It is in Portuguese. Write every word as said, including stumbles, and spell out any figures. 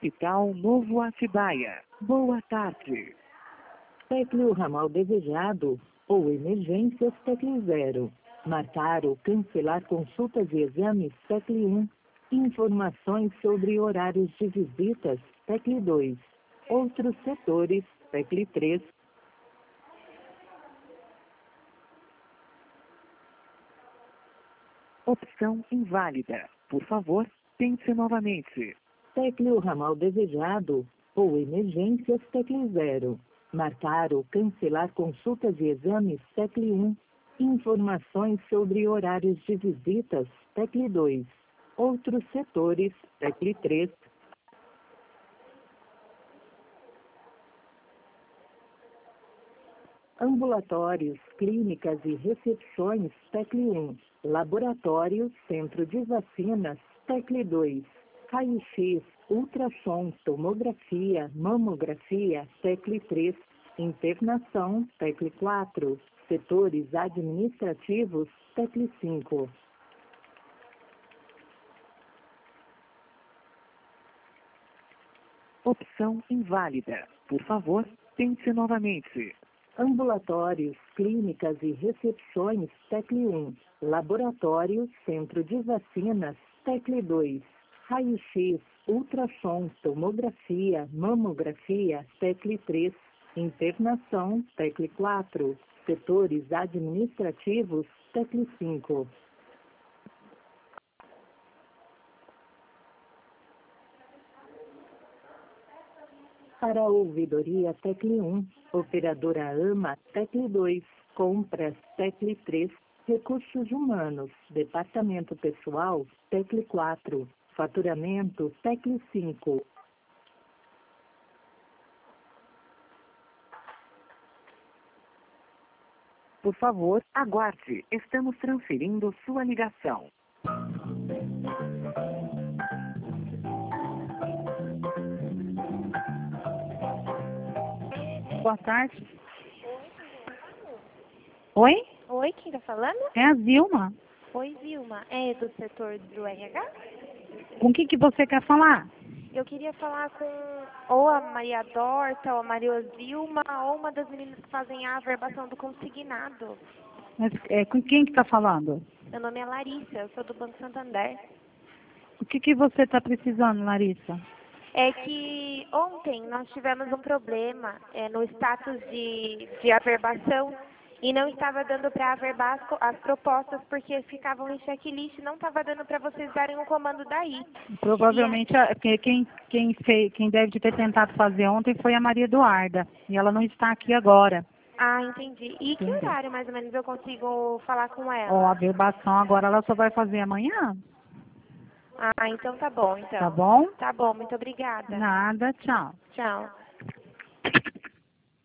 Hospital Novo Atibaia. Boa tarde. Tecle o ramal desejado ou emergências Tecle zero. Marcar ou cancelar consultas e exames Tecle um. Informações sobre horários de visitas Tecle dois. Outros setores Tecle três. Opção inválida. Por favor, pense novamente. Tecle o ramal desejado ou emergências Tecle zero. Marcar ou cancelar consultas e exames Tecle um. Informações sobre horários de visitas Tecle dois. Outros setores Tecle três. Ambulatórios, clínicas e recepções Tecle um. Laboratório, centro de vacinas Tecle dois. Raio-X, ultrassom, tomografia, mamografia Tecle três. Internação Tecle quatro. Setores administrativos Tecle cinco. Opção inválida. Por favor, pense novamente. Ambulatórios, clínicas e recepções Tecle um. Laboratório, centro de vacinas Tecle dois. Raio-X, ultrassom, tomografia, mamografia Tecle três. Internação Tecle quatro. Setores administrativos Tecle cinco. Para a ouvidoria Tecle um, operadora AMA Tecle dois, compras Tecle três, recursos humanos, departamento pessoal Tecle quatro, faturamento Tecle cinco. Por favor, aguarde. Estamos transferindo sua ligação. Boa tarde. Oi? Oi, quem tá falando? É a Vilma. Oi, Vilma. É do setor do R H? Com o que, que você quer falar? Eu queria falar com ou a Maria Dorta, ou a Maria Vilma, ou uma das meninas que fazem a averbação do consignado. Mas, é, com quem que está falando? Meu nome é Larissa, eu sou do Banco Santander. O que, que você está precisando, Larissa? É que ontem nós tivemos um problema é, no status de, de averbação e não estava dando para averbar as, as propostas porque ficavam em checklist e não estava dando para vocês darem um comando daí. Provavelmente a, porque quem, quem, fez, quem deve ter tentado fazer ontem foi a Maria Eduarda e ela não está aqui agora. Ah, entendi. E que Entendi. horário mais ou menos eu consigo falar com ela? Ó, a averbação agora ela só vai fazer amanhã. Ah, então tá bom, então. Tá bom? Tá bom, muito obrigada. Nada, tchau. Tchau.